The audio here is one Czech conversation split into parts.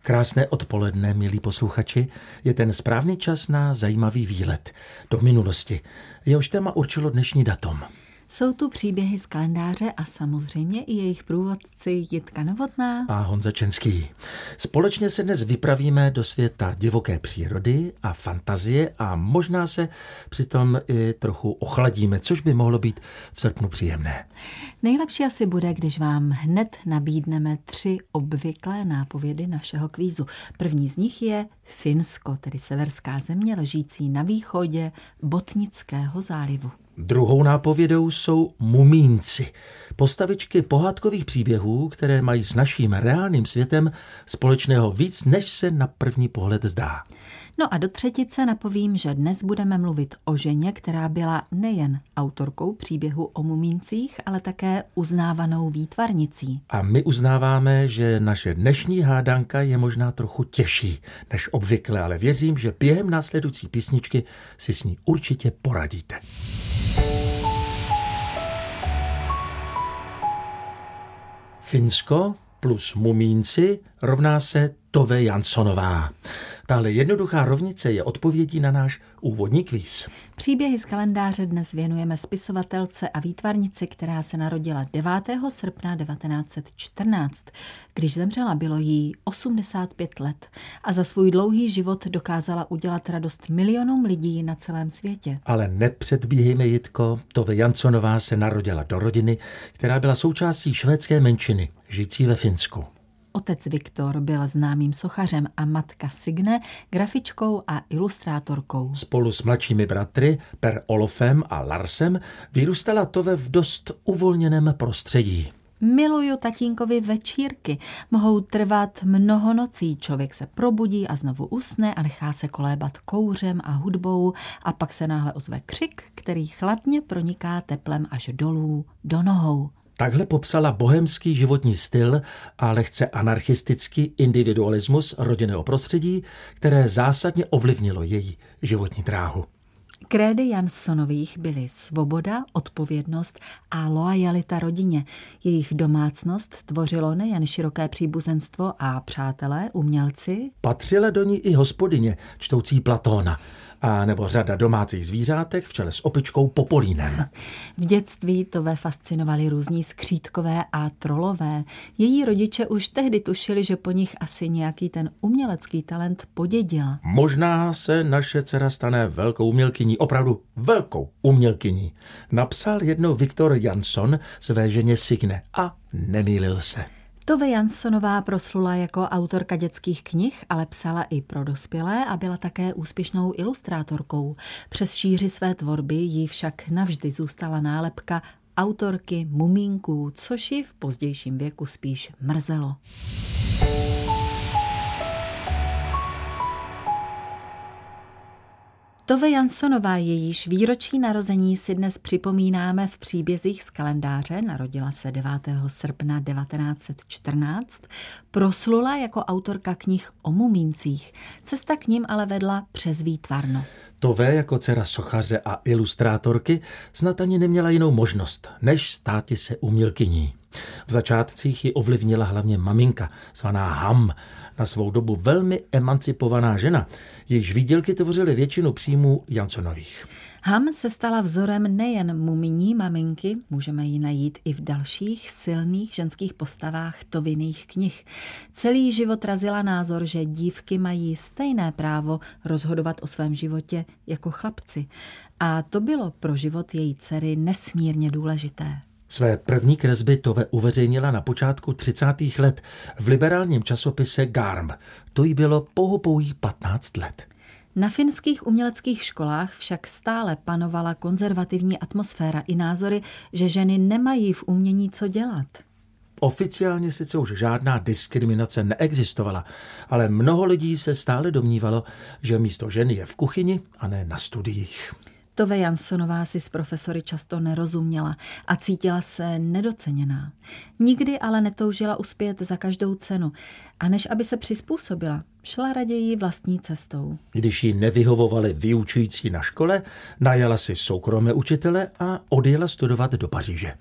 Krásné odpoledne, milí posluchači, je ten správný čas na zajímavý výlet do minulosti. Jehož téma určilo dnešní datum. Jsou tu příběhy z kalendáře a samozřejmě i jejich průvodci Jitka Novotná A Honza Čenský. Společně se dnes vypravíme do světa divoké přírody a fantazie a možná se přitom i trochu ochladíme, což by mohlo být v srpnu příjemné. Nejlepší asi bude, když vám hned nabídneme 3 obvyklé nápovědy našeho kvízu. První z nich je Finsko, tedy severská země ležící na východě Botnického zálivu. Druhou nápovědou jsou mumínci, postavičky pohádkových příběhů, které mají s naším reálným světem společného víc, než se na první pohled zdá. No a do třetice napovím, že dnes budeme mluvit o ženě, která byla nejen autorkou příběhu o mumíncích, ale také uznávanou výtvarnicí. A my uznáváme, že naše dnešní hádanka je možná trochu těžší než obvykle, ale věřím, že během následující písničky si s ní určitě poradíte. Finsko plus mumínci rovná se Tove Janssonová. Tahle jednoduchá rovnice je odpovědí na náš úvodní kvíz. Příběhy z kalendáře dnes věnujeme spisovatelce a výtvarnici, která se narodila 9. srpna 1914. Když zemřela, bylo jí 85 let a za svůj dlouhý život dokázala udělat radost milionům lidí na celém světě. Ale nepředbíhejme, Jitko, Tove Janssonová se narodila do rodiny, která byla součástí švédské menšiny, žijící ve Finsku. Otec Viktor byl známým sochařem a matka Signe grafičkou a ilustrátorkou. Spolu s mladšími bratry Per Olofem a Larsem vyrůstala Tove v dost uvolněném prostředí. Miluju tatínkovi večírky. Mohou trvat mnoho nocí. Člověk se probudí a znovu usne a nechá se kolébat kouřem a hudbou a pak se náhle ozve křik, který chladně proniká teplem až dolů do nohou. Takhle popsala bohemský životní styl a lehce anarchistický individualismus rodinného prostředí, které zásadně ovlivnilo její životní dráhu. Krédy Janssonových byly svoboda, odpovědnost a loajalita rodině. Jejich domácnost tvořilo nejen široké příbuzenstvo a přátelé, umělci. Patřila do ní i hospodyně, čtoucí Platóna, a nebo řada domácích zvířátek v čele s opičkou Popolínem. V dětství Tove fascinovali různí skřítkové a trolové. Její rodiče už tehdy tušili, že po nich asi nějaký ten umělecký talent podědila. Možná se naše dcera stane velkou umělkyní, opravdu velkou umělkyní. Napsal jednou Viktor Jansson své ženě Signe a nemýlil se. Tove Janssonová proslula jako autorka dětských knih, ale psala i pro dospělé a byla také úspěšnou ilustrátorkou. Přes šíři své tvorby jí však navždy zůstala nálepka autorky mumínků, což ji v pozdějším věku spíš mrzelo. Tove Janssonová, jejíž výročí narození si dnes připomínáme v příbězích z kalendáře, narodila se 9. srpna 1914, proslula jako autorka knih o mumíncích. Cesta k nim ale vedla přes výtvarno. Tove jako dcera sochaře a ilustrátorky snad ani neměla jinou možnost, než státi se umělkyní. V začátcích ji ovlivnila hlavně maminka, zvaná Ham, na svou dobu velmi emancipovaná žena, jejíž výdělky tvořily většinu příjmů Janssonových. Ham se stala vzorem nejen mumijní maminky, můžeme ji najít i v dalších silných ženských postavách Toviných knih. Celý život razila názor, že dívky mají stejné právo rozhodovat o svém životě jako chlapci. A to bylo pro život její dcery nesmírně důležité. Své první kresby Tove uveřejnila na počátku 30. let v liberálním časopise Garm. To jí bylo pouhých 15 let. Na finských uměleckých školách však stále panovala konzervativní atmosféra i názory, že ženy nemají v umění co dělat. Oficiálně sice už žádná diskriminace neexistovala, ale mnoho lidí se stále domnívalo, že místo ženy je v kuchyni a ne na studiích. Tove Janssonová si s profesory často nerozuměla a cítila se nedoceněná. Nikdy ale netoužila uspět za každou cenu a než aby se přizpůsobila, šla raději vlastní cestou. Když jí nevyhovovali vyučující na škole, najala si soukromé učitele a odjela studovat do Paříže.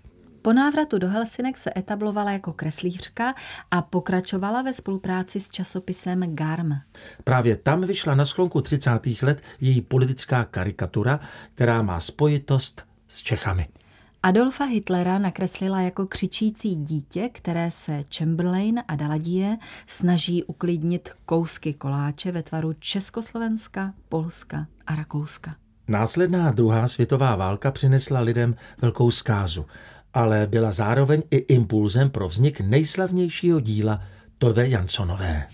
Po návratu do Helsinek se etablovala jako kreslířka a pokračovala ve spolupráci s časopisem Garm. Právě tam vyšla na sklonku 30. let její politická karikatura, která má spojitost s Čechami. Adolfa Hitlera nakreslila jako křičící dítě, které se Chamberlain a Daladier snaží uklidnit kousky koláče ve tvaru Československa, Polska a Rakouska. Následná druhá světová válka přinesla lidem velkou zkázu, ale byla zároveň i impulzem pro vznik nejslavnějšího díla Tove Janssonové.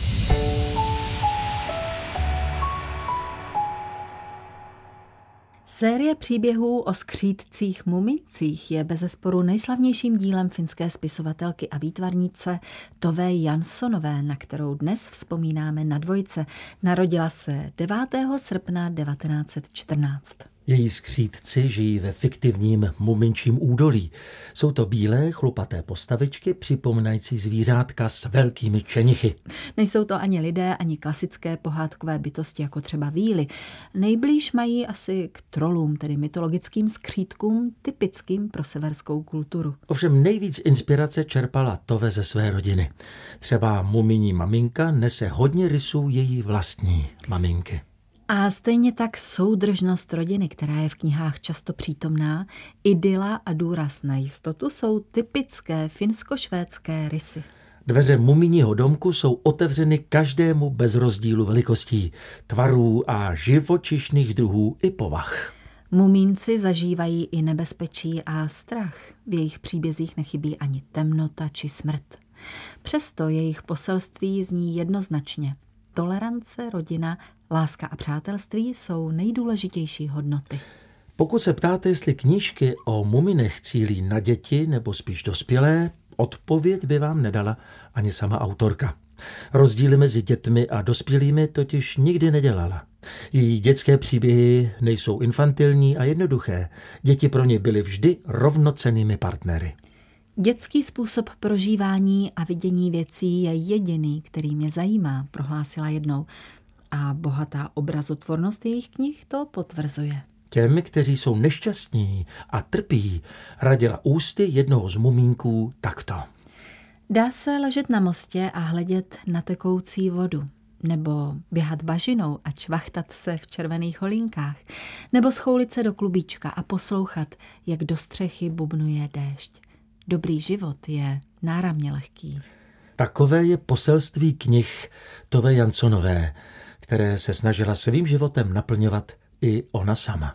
Série příběhů o skřídcích mumících je bezesporu nejslavnějším dílem finské spisovatelky a výtvarnice Tove Janssonové, na kterou dnes vzpomínáme na dvojce. Narodila se 9. srpna 1914. Její skřídci žijí ve fiktivním muminčím údolí. Jsou to bílé, chlupaté postavičky, připomínající zvířátka s velkými čenichy. Nejsou to ani lidé, ani klasické pohádkové bytosti, jako třeba víly. Nejblíž mají asi k trolům, tedy mytologickým skřídkům, typickým pro severskou kulturu. Ovšem nejvíc inspirace čerpala Tove ze své rodiny. Třeba mumíní maminka nese hodně rysů její vlastní maminky. A stejně tak soudržnost rodiny, která je v knihách často přítomná, idyla a důraz na jistotu jsou typické finsko-švédské rysy. Dveře mumíního domku jsou otevřeny každému bez rozdílu velikostí, tvarů a živočišných druhů i povah. Mumínci zažívají i nebezpečí a strach. V jejich příbězích nechybí ani temnota či smrt. Přesto jejich poselství zní jednoznačně. Tolerance, rodina, láska a přátelství jsou nejdůležitější hodnoty. Pokud se ptáte, jestli knížky o muminech cílí na děti nebo spíš dospělé, odpověď by vám nedala ani sama autorka. Rozdíly mezi dětmi a dospělými totiž nikdy nedělala. Její dětské příběhy nejsou infantilní a jednoduché. Děti pro ně byly vždy rovnocennými partnery. Dětský způsob prožívání a vidění věcí je jediný, který mě zajímá, prohlásila jednou. A bohatá obrazotvornost jejich knih to potvrzuje. Těm, kteří jsou nešťastní a trpí, radila ústy jednoho z mumínků takto. Dá se ležet na mostě a hledět na tekoucí vodu, nebo běhat bažinou a čvachtat se v červených holinkách, nebo schoulit se do klubíčka a poslouchat, jak do střechy bubnuje déšť. Dobrý život je náramně lehký. Takové je poselství knih Tove Janssonové, které se snažila svým životem naplňovat i ona sama.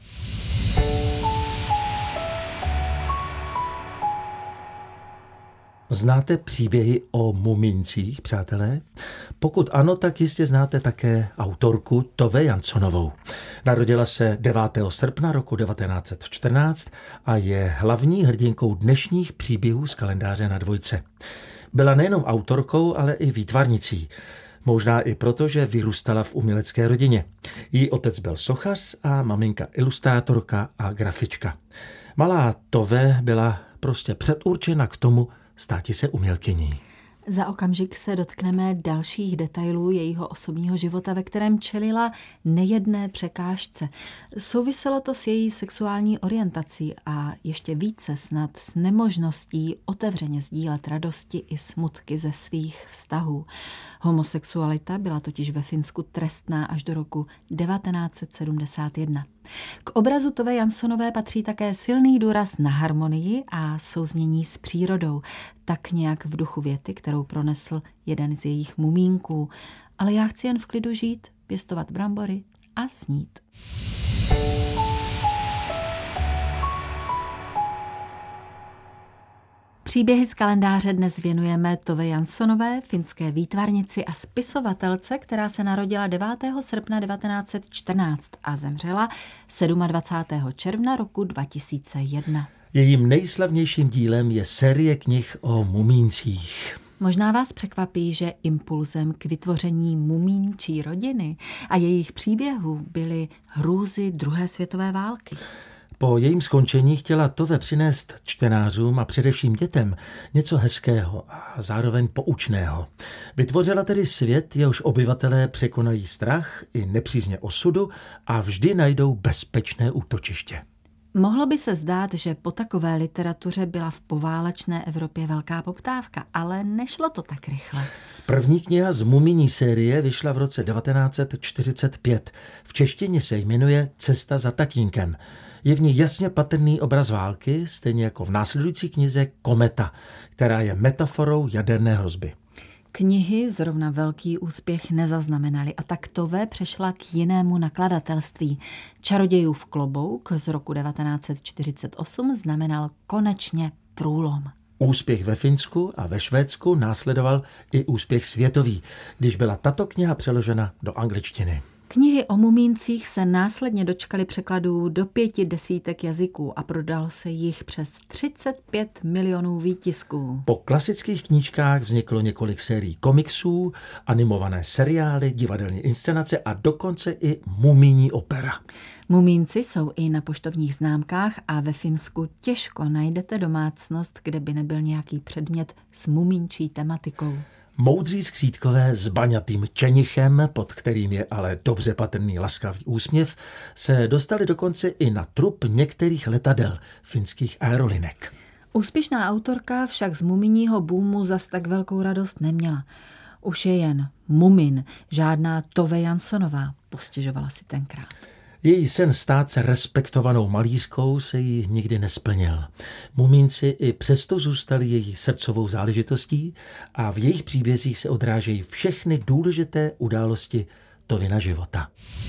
Znáte příběhy o mumíncích, přátelé? Pokud ano, tak jistě znáte také autorku Tove Jannsonovou. Narodila se 9. srpna roku 1914 a je hlavní hrdinkou dnešních příběhů z kalendáře na dvojce. Byla nejenom autorkou, ale i výtvarnicí. Možná i proto, že vyrůstala v umělecké rodině. Její otec byl sochař a maminka ilustrátorka a grafička. Malá Tove byla prostě předurčena k tomu státi se umělkyní. Za okamžik se dotkneme dalších detailů jejího osobního života, ve kterém čelila nejedné překážce. Souviselo to s její sexuální orientací a ještě více snad s nemožností otevřeně sdílet radosti i smutky ze svých vztahů. Homosexualita byla totiž ve Finsku trestná až do roku 1971. K obrazu Tove Janssonové patří také silný důraz na harmonii a souznění s přírodou, tak nějak v duchu věty, kterou pronesl jeden z jejich mumínků. Ale já chci jen v klidu žít, pěstovat brambory a snít. Příběhy z kalendáře dnes věnujeme Tove Janssonové, finské výtvarnici a spisovatelce, která se narodila 9. srpna 1914 a zemřela 27. června roku 2001. Jejím nejslavnějším dílem je série knih o mumíncích. Možná vás překvapí, že impulzem k vytvoření mumínčí rodiny a jejich příběhů byly hrůzy druhé světové války. Po jejím skončení chtěla Tove přinést čtenářům a především dětem něco hezkého a zároveň poučného. Vytvořila tedy svět, jehož obyvatelé překonají strach i nepřízně osudu a vždy najdou bezpečné útočiště. Mohlo by se zdát, že po takové literatuře byla v poválečné Evropě velká poptávka, ale nešlo to tak rychle. První kniha z mumijní série vyšla v roce 1945. V češtině se jmenuje Cesta za tatínkem. Je v ní jasně patrný obraz války, stejně jako v následující knize Kometa, která je metaforou jaderné hrozby. Knihy zrovna velký úspěch nezaznamenaly a tak Tove přešla k jinému nakladatelství. Čarodějův klobouk z roku 1948 znamenal konečně průlom. Úspěch ve Finsku a ve Švédsku následoval i úspěch světový, když byla tato kniha přeložena do angličtiny. Knihy o mumíncích se následně dočkaly překladů do 5 desítek jazyků a prodalo se jich přes 35 milionů výtisků. Po klasických knížkách vzniklo několik sérií komiksů, animované seriály, divadelní inscenace a dokonce i mumijní opera. Mumínci jsou i na poštovních známkách a ve Finsku těžko najdete domácnost, kde by nebyl nějaký předmět s mumínčí tematikou. Moudří skřítkové s baňatým čenichem, pod kterým je ale dobře patrný laskavý úsměv, se dostali dokonce i na trup některých letadel finských aerolinek. Úspěšná autorka však z mumijního boomu zas tak velkou radost neměla. Už je jen Mumin, žádná Tove Janssonová, postěžovala si tenkrát. Její sen stát se respektovanou malířkou se jí nikdy nesplnil. Mumínci i přesto zůstali její srdcovou záležitostí a v jejich příbězích se odrážejí všechny důležité události Tovina života.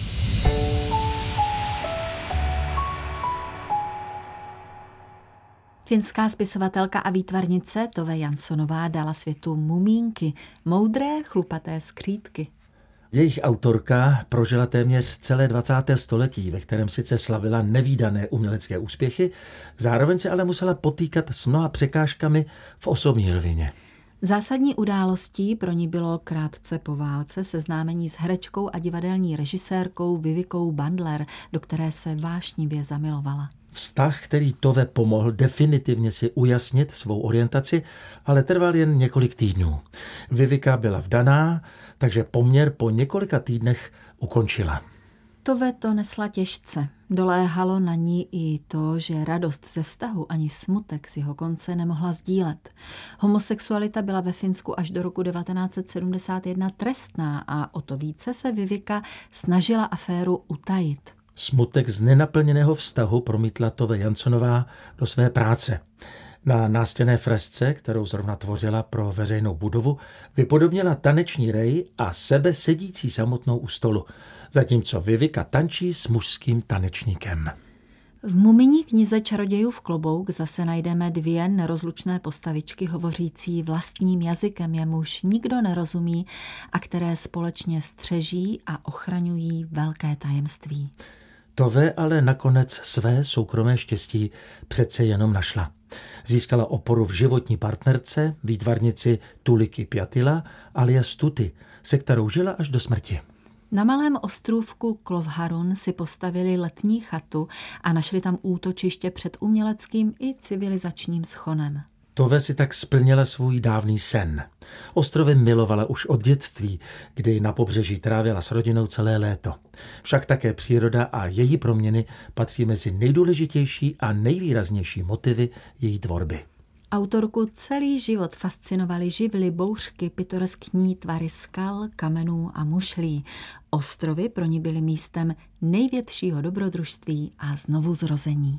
Finská spisovatelka a výtvarnice Tove Janssonová dala světu mumínky, moudré chlupaté skřítky. Jejich autorka prožila téměř celé 20. století, ve kterém sice slavila nevídané umělecké úspěchy, zároveň se ale musela potýkat s mnoha překážkami v osobní rovině. Zásadní událostí pro ní bylo krátce po válce seznámení s herečkou a divadelní režisérkou Vivikou Bandler, do které se vášnivě zamilovala. Vztah, který Tove pomohl definitivně si ujasnit svou orientaci, ale trval jen několik týdnů. Vivika byla vdaná, takže poměr po několika týdnech ukončila. Tove to nesla těžce. Doléhalo na ní i to, že radost ze vztahu ani smutek z jeho konce nemohla sdílet. Homosexualita byla ve Finsku až do roku 1971 trestná a o to více se Vivika snažila aféru utajit. Smutek z nenaplněného vztahu promítla Tove Janssonová do své práce. Na nástěnné fresce, kterou zrovna tvořila pro veřejnou budovu, vypodobnila taneční rej a sebe sedící samotnou u stolu, zatímco Vivika tančí s mužským tanečníkem. V mumijní knize Čarodějův klobouk zase najdeme 2 nerozlučné postavičky hovořící vlastním jazykem, jemuž nikdo nerozumí a které společně střeží a ochraňují velké tajemství. Tove ale nakonec své soukromé štěstí přece jenom našla. Získala oporu v životní partnerce, výtvarnici Tuliky Pjatila alias Tuty, se kterou žila až do smrti. Na malém ostrůvku Klovharun si postavili letní chatu a našli tam útočiště před uměleckým i civilizačním schonem. Tove si tak splnila svůj dávný sen. Ostrovy milovala už od dětství, kdy na pobřeží trávila s rodinou celé léto. Však také příroda a její proměny patří mezi nejdůležitější a nejvýraznější motivy její tvorby. Autorku celý život fascinovaly živly, bouřky, pitoreskní tvary skal, kamenů a mušlí. Ostrovy pro ní byly místem největšího dobrodružství a znovuzrození.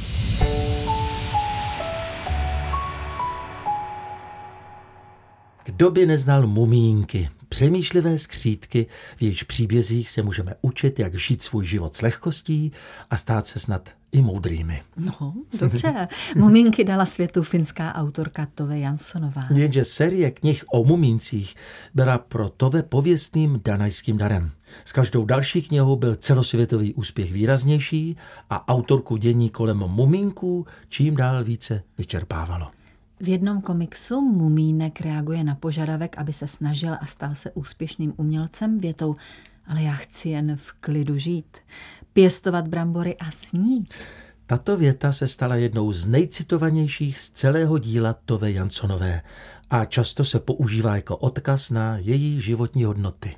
Kdo by neznal mumínky, přemýšlivé skřítky, v jejichž příbězích se můžeme učit, jak žít svůj život s lehkostí a stát se snad i moudrými. No, dobře. Mumínky dala světu finská autorka Tove Janssonová. Jenže série knih o mumíncích byla pro Tove pověstným danajským darem. S každou další knihou byl celosvětový úspěch výraznější a autorku dění kolem mumínků čím dál více vyčerpávalo. V jednom komiksu Mumínek reaguje na požadavek, aby se snažil a stal se úspěšným umělcem větou: ale já chci jen v klidu žít, pěstovat brambory a snít. Tato věta se stala jednou z nejcitovanějších z celého díla Tove Janssonové a často se používá jako odkaz na její životní hodnoty.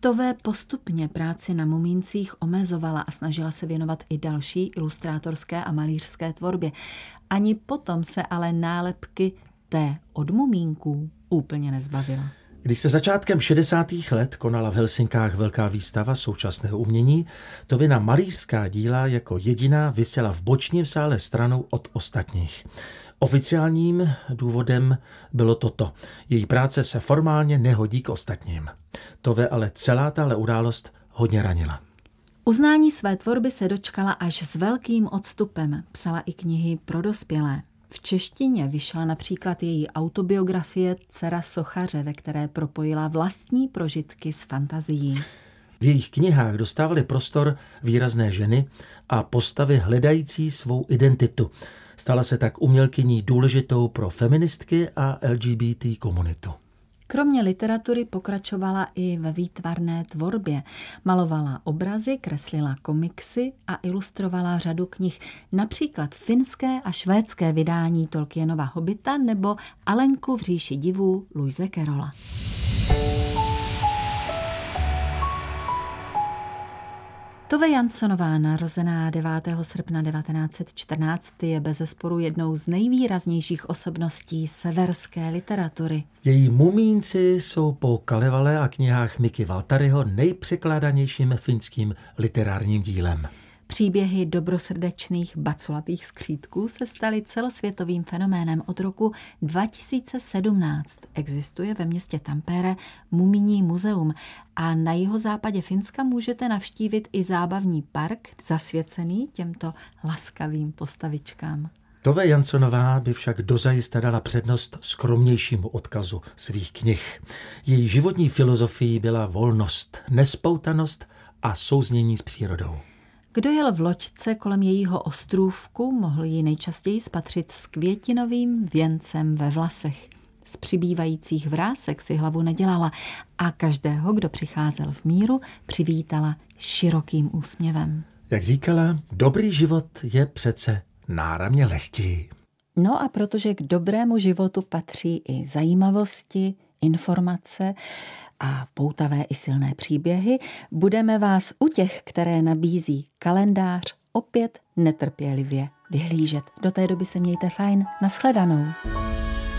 Tove postupně práci na mumíncích omezovala a snažila se věnovat i další ilustrátorské a malířské tvorbě. Ani potom se ale nálepky té od mumínků úplně nezbavila. Když se začátkem 60. let konala v Helsinkách velká výstava současného umění, Tovina malířská díla jako jediná visela v bočním sále stranou od ostatních. Oficiálním důvodem bylo toto. Její práce se formálně nehodí k ostatním. Tove ale celá tahle událost hodně ranila. Uznání své tvorby se dočkala až s velkým odstupem. Psala i knihy pro dospělé. V češtině vyšla například její autobiografie Dcera sochaře, ve které propojila vlastní prožitky s fantazií. V jejich knihách dostávaly prostor výrazné ženy a postavy hledající svou identitu. Stala se tak umělkyní důležitou pro feministky a LGBT komunitu. Kromě literatury pokračovala i ve výtvarné tvorbě. Malovala obrazy, kreslila komiksy a ilustrovala řadu knih, například finské a švédské vydání Tolkienova Hobita nebo Alenku v říši divů Lewise Carrolla. Tove Janssonová, narozená 9. srpna 1914, je bezesporu jednou z nejvýraznějších osobností severské literatury. Její mumínci jsou po Kalevale a knihách Miky Valtaryho nejpřekládanějším finským literárním dílem. Příběhy dobrosrdečných baculatých skřítků se staly celosvětovým fenoménem od roku 2017. Existuje ve městě Tampere mumijní muzeum a na jihozápadě Finska můžete navštívit i zábavní park zasvěcený těmto laskavým postavičkám. Tove Janssonová by však dozajista dala přednost skromnějšímu odkazu svých knih. Její životní filozofií byla volnost, nespoutanost a souznění s přírodou. Kdo jel v loďce kolem jejího ostrůvku, mohl ji nejčastěji spatřit s květinovým věncem ve vlasech. Z přibývajících vrásek si hlavu nedělala a každého, kdo přicházel v míru, přivítala širokým úsměvem. Jak říkala, dobrý život je přece náramně lehký. No a protože k dobrému životu patří i zajímavosti, informace a poutavé i silné příběhy, budeme vás u těch, které nabízí kalendář, opět netrpělivě vyhlížet. Do té doby se mějte fajn. Nashledanou.